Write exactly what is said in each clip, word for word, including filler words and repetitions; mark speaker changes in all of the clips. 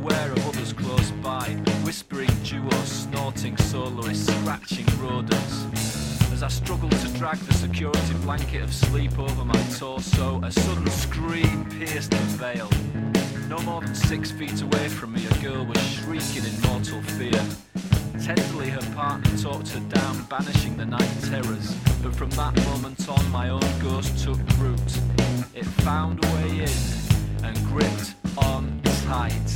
Speaker 1: aware of others close by, whispering duos, snorting soloists, scratching rodents. As I struggled to drag the security blanket of sleep over my torso, a sudden scream pierced the veil. No more than six feet away from me, a girl was shrieking in mortal fear. Tenderly her partner talked her down, banishing the night terrors. But from that moment on, my own ghost took root. It found a way in and gripped on tight.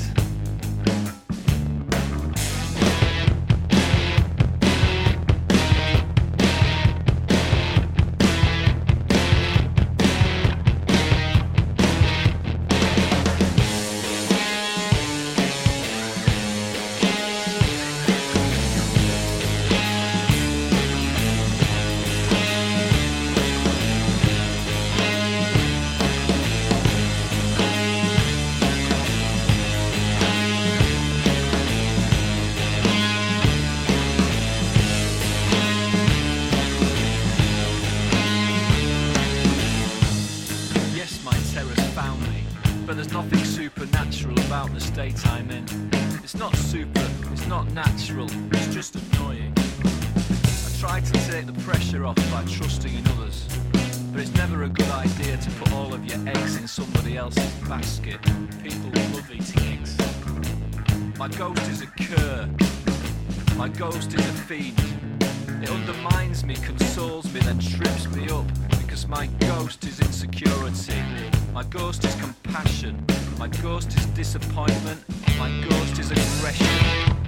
Speaker 1: But there's nothing supernatural about the state I'm in. It's not super, it's not natural, it's just annoying. I try to take the pressure off by trusting in others, but it's never a good idea to put all of your eggs in somebody else's basket. People love eating eggs. My ghost is a cur. My ghost is a fiend. It undermines me, consoles me, then trips me up, because my ghost is insecurity. My ghost is compassion. My ghost is disappointment. My ghost is aggression.